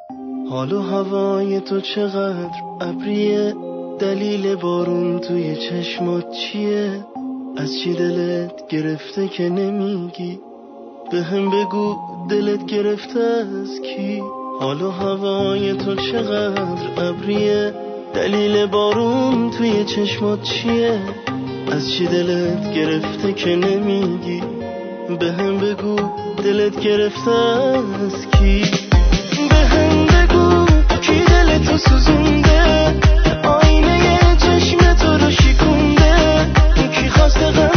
حال و هوای تو چقدر ابریه، دلیل بارون توی چشمات چیه؟ از چی دلت گرفته که نمیگی؟ به هم بگو دلت گرفته از کی؟ حال و هوای تو چقدر ابریه، دلیل بارون توی چشمات چیه؟ از چی دلت گرفته که نمیگی؟ به هم بگو دلت گرفته از کی؟ به هم بگو کی دلتو سوزونده، آینه چشم تو رو شکونده، کی خواسته